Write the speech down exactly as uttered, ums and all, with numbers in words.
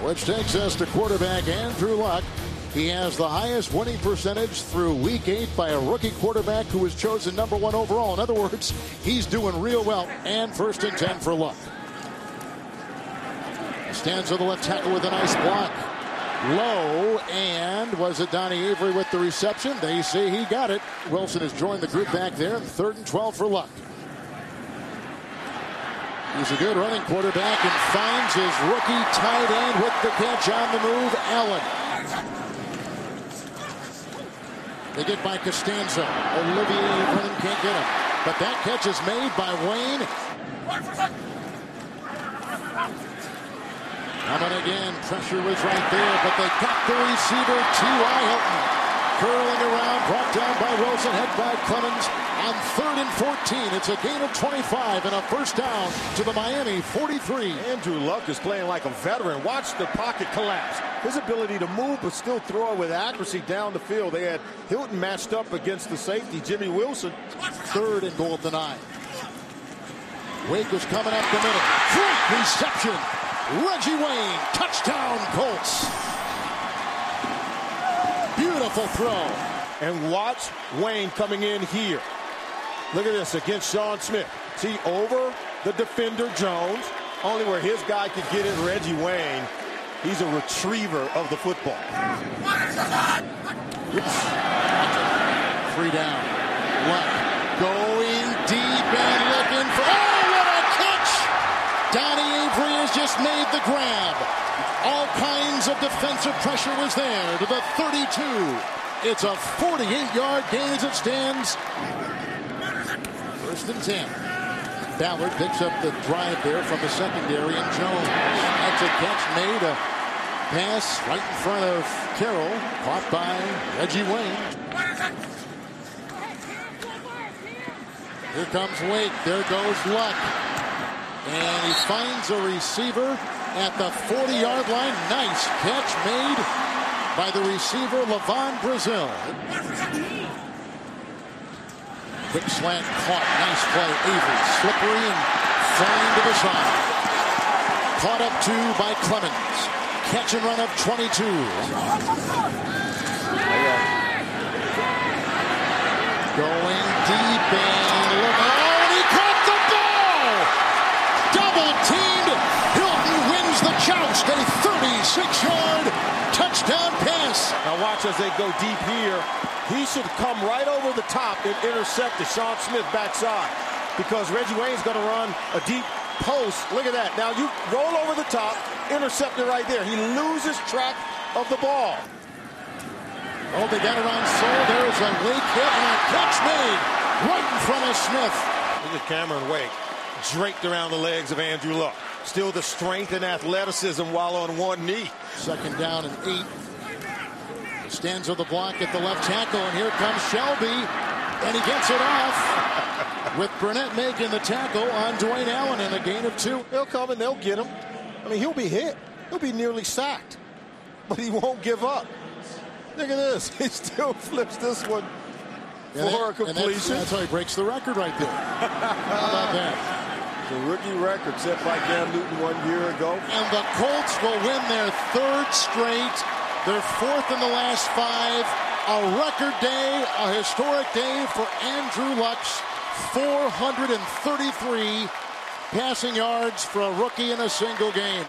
which takes us to quarterback Andrew Luck. He has the highest winning percentage through week eight by a rookie quarterback who was chosen number one overall. In other words, he's doing real well. And first and ten for Luck. Stands on the left tackle with a nice block. Low, and was it Donnie Avery with the reception? They say he got it. Wilson has joined the group back there. Third and twelve for Luck. He's a good running quarterback and finds his rookie tight end with the catch on the move, Allen. They get by Costanzo. Olivier Vernon can't get him. But that catch is made by Wayne. Coming again. Pressure was right there, but they got the receiver, T Y. Hilton. Curling around, brought down by Wilson, head by Clemens on third and fourteen. It's a gain of twenty-five and a first down to the Miami forty-three. Andrew Luck is playing like a veteran. Watch the pocket collapse. His ability to move but still throw it with accuracy down the field. They had Hilton matched up against the safety, Jimmy Wilson. Third and goal at the nine. Wake was coming up the middle. Great reception. Reggie Wayne, touchdown Colts. Beautiful throw. And watch Wayne coming in here. Look at this against Sean Smith. See, over the defender Jones, only where his guy could get it, Reggie Wayne. He's a retriever of the football. Oops. Three down. Luck going deep and looking for. Oh, what a catch! Donnie Avery has just made the grab. All kinds of defensive pressure was there to the thirty-two. It's a forty-eight yard gain as it stands. First and ten. Ballard picks up the drive there from the secondary, and Jones. That's a catch made. A pass right in front of Carroll. Caught by Reggie Wayne. Here comes Wake. There goes Luck. And he finds a receiver at the forty yard line. Nice catch made by the receiver, Levon Brazil. Quick slant caught. Nice play. Avery slippery and flying to the side. Caught up two by Clemens. Catch and run of twenty-two. Going deep and Levon. He caught the ball. Double teamed. Hilton wins the joust. A thirty-six yard touchdown pass. Now watch as they go deep here. He should come right over the top and intercept the Sean Smith backside, because Reggie Wayne's going to run a deep post. Look at that. Now you roll over the top, intercept it right there. He loses track of the ball. Oh, they got it on Soul. There's a Wake hit and a catch made right in front of Smith. Look at Cameron Wake draped around the legs of Andrew Luck. Still the strength and athleticism while on one knee. Second down and eight. Stands on the block at the left tackle, and here comes Shelby, and he gets it off with Burnett making the tackle on Dwayne Allen in a gain of two. They'll come and they'll get him. I mean, he'll be hit. He'll be nearly sacked, but he won't give up. Look at this. He still flips this one and for that, a completion. That's, that's how he breaks the record right there. How about that? The rookie record set by Cam Newton one year ago. And the Colts will win their third straight. They're fourth in the last five. A record day, a historic day for Andrew Luck's four hundred thirty-three passing yards for a rookie in a single game.